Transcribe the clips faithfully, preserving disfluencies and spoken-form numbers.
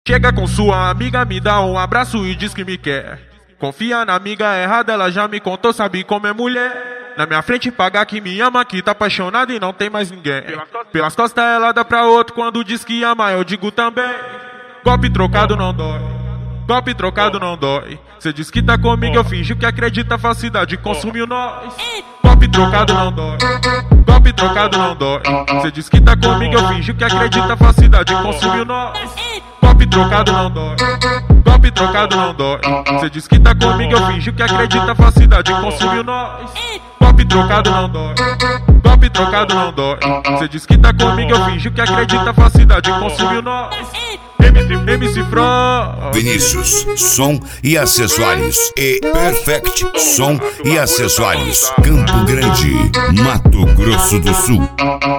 Chega com sua amiga, me dá um abraço e diz que me quer. Confia na amiga errada, ela já me contou, sabe como é mulher. Na minha frente paga que me ama, que tá apaixonada e não tem mais ninguém. Pelas costas ela dá pra outro, quando diz que ama eu digo também. Golpe trocado não dói, golpe trocado não dói. Cê diz que tá comigo, eu finjo que acredita, falsidade consumiu nós. Golpe trocado não dói, golpe trocado não dói. Cê diz que tá comigo, eu finjo que acredita, falsidade consumiu nós. Golpe trocado não dói, golpe trocado não dói. Cê diz que tá comigo, eu finjo que acredita, falsidade consumiu nós. Golpe trocado não dói, golpe trocado não dói. Cê diz que tá comigo, eu finjo que acredita, falsidade consumiu nós. M C, M C Frog, Vinícius, som e acessórios. E Perfect, som e acessórios. Campo Grande, Mato Grosso do Sul.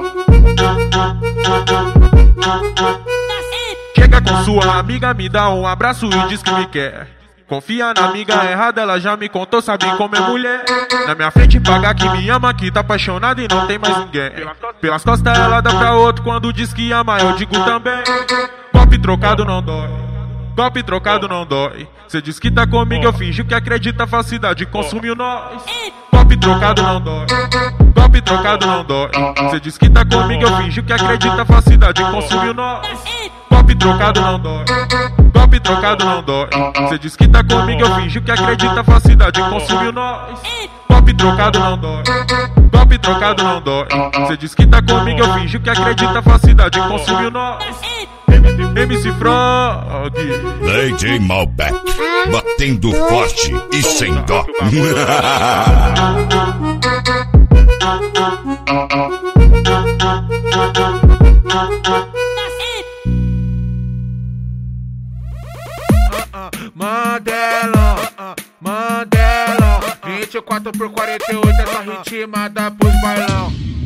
Chega com sua amiga, me dá um abraço e diz que me quer. Confia na amiga errada, ela já me contou, sabe como é mulher. Na minha frente paga que me ama, que tá apaixonada e não tem mais ninguém. Pelas costas ela dá pra outro, quando diz que ama eu digo também. Golpe trocado não dói, golpe trocado não dói. Cê diz que tá comigo, eu finjo que acredita, falsidade consumiu nós. Golpe trocado não dói, golpe trocado não dói. Cê diz que tá comigo, eu finjo que acredita, falsidade consumiu nós. Golpe trocado não dói, golpe trocado não dói. Cê diz que tá comigo, eu finjo que acredita, falsidade consumiu nós. Golpe trocado não dói, golpe trocado não dói. Cê diz que tá comigo, eu finjo que acredita, falsidade consumiu nós. M C Frog, D J Malbec, batendo forte e sem dó. Mandela, Mandela, vinte e quatro por quarenta e oito, essa ritmada pros bailão.